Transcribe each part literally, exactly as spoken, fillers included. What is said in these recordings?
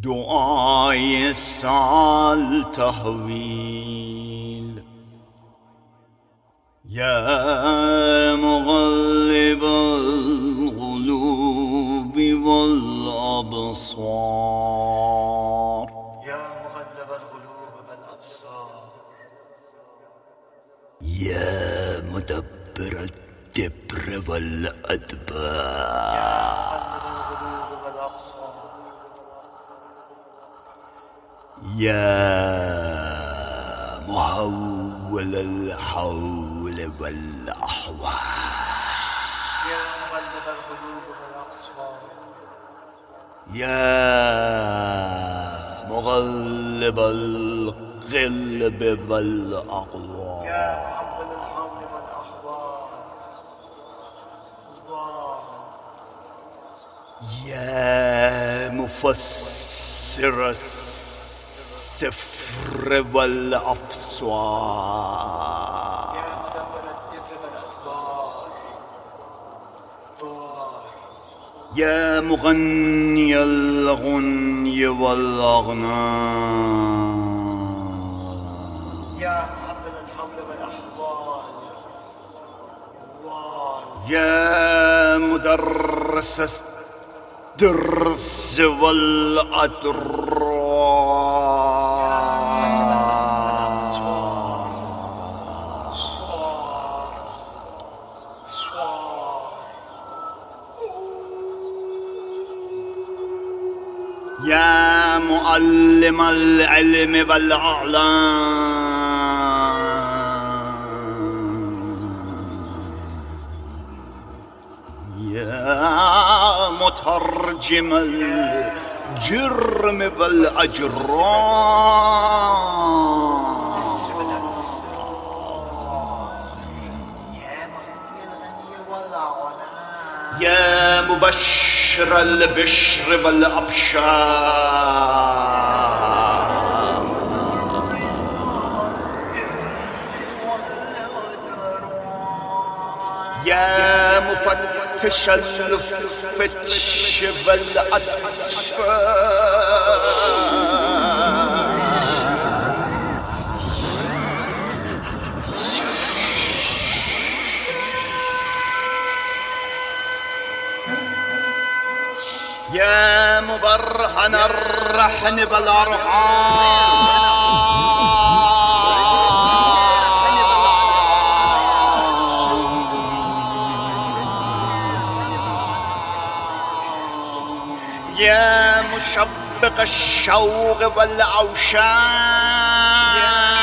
دعای سال تحویل یا مقلب القلوب والابصار یا مقلب القلوب والابصار یا مدبر الدبر والادبار يا محول الحول والأحوال يا مغلب القلوب والأقصار يا مغلب القلب والأقوار يا محول الحول والأحوال يا مفسر السفر والأفسوار يا مدبر الذكر والأدبار يا مغني الغني والأغنام يا محمل الحول والأحوال يا مدرس الدرس والأدرار يا معلم العلم والأعلام يا مترجم الجرم والأجرام يا مبشر البشر والأبشار يا مفتش الفتش والأطفال يا مبرهن الرحن بالأرحام يا مشبق الشوق والعوشان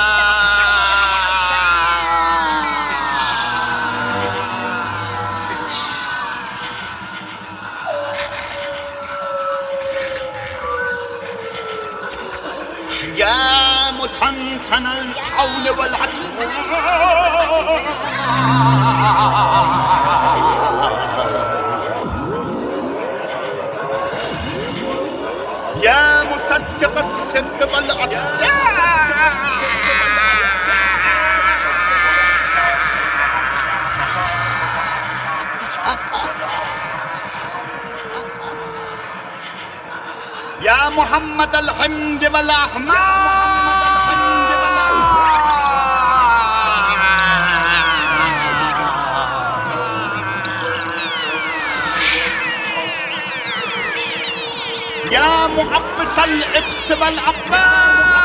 يا متنتن الطول والعتوى يا مصدق الصدق والأصداق يا محمد الحمد والأحمد يا معبس الإبس والعباس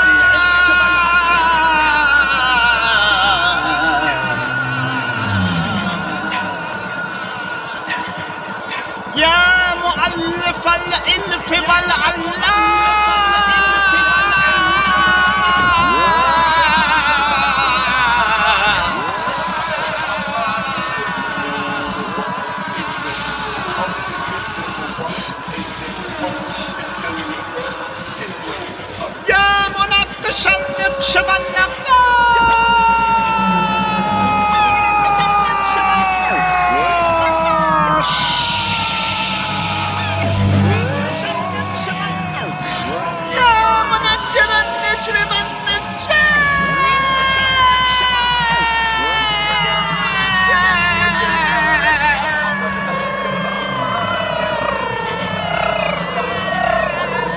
يا مؤلف الإلف والعلام يا منقش النقش والنقاش يا منجر النجر والنجار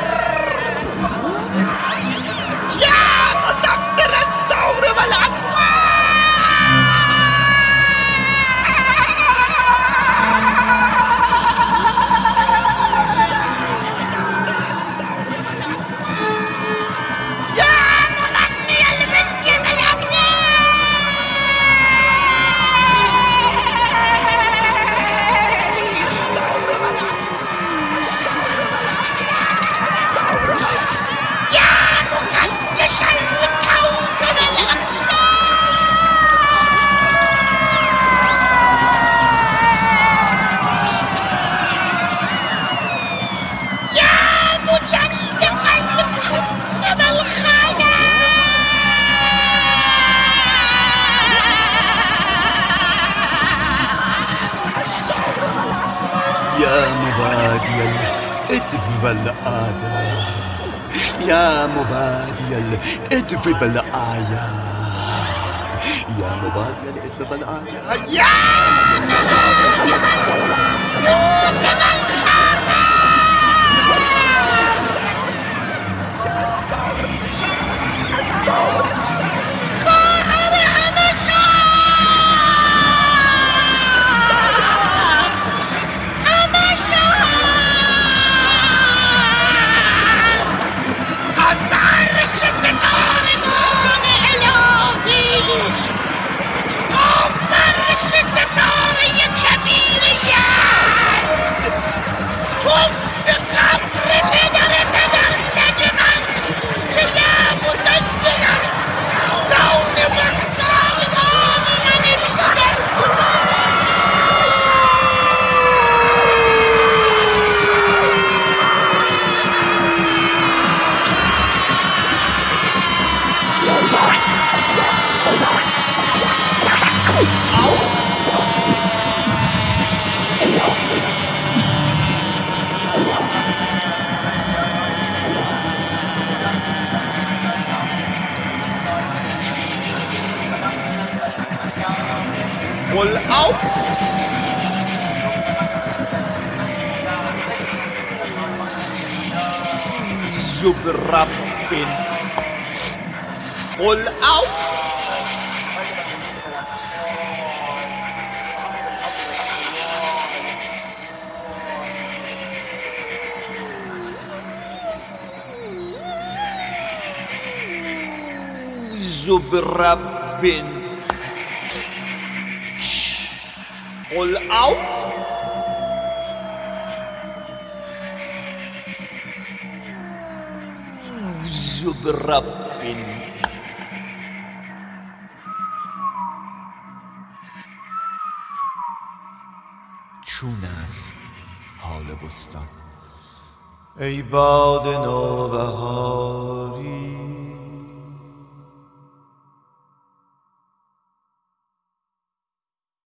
والآداب يا مبادي الإدف بالآيات يا مبادي الإدف بالآيات يا موسم الخمر خاطر همشان همشان از عرش ستارگان الهی تا فرش ستاره کبیر یزد توف به قبر پدر پدر سگ من که لعب و دلیل است زون و سالمان من بیدر کجا قل أو زبرب قل أو زبرب قل أو زبرب چون است حال بستان ای باد نوبهاری